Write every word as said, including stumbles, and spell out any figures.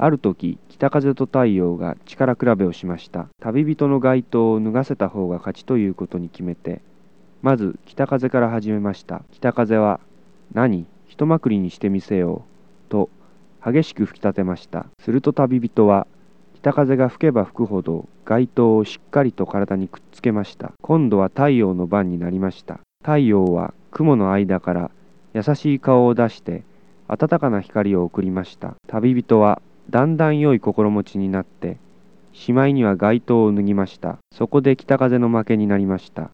ある時、北風と太陽が力比べをしました。旅人の街灯を脱がせた方が勝ちということに決めて、まず北風から始めました。北風は、何、一まくりにしてみせよう、と激しく吹き立てました。すると旅人は、北風が吹けば吹くほど街灯をしっかりと体にくっつけました。今度は太陽の番になりました。太陽は雲の間から優しい顔を出して暖かな光を送りました。旅人はだんだん良い心持ちになって、しまいには街灯を脱ぎました。そこで北風の負けになりました。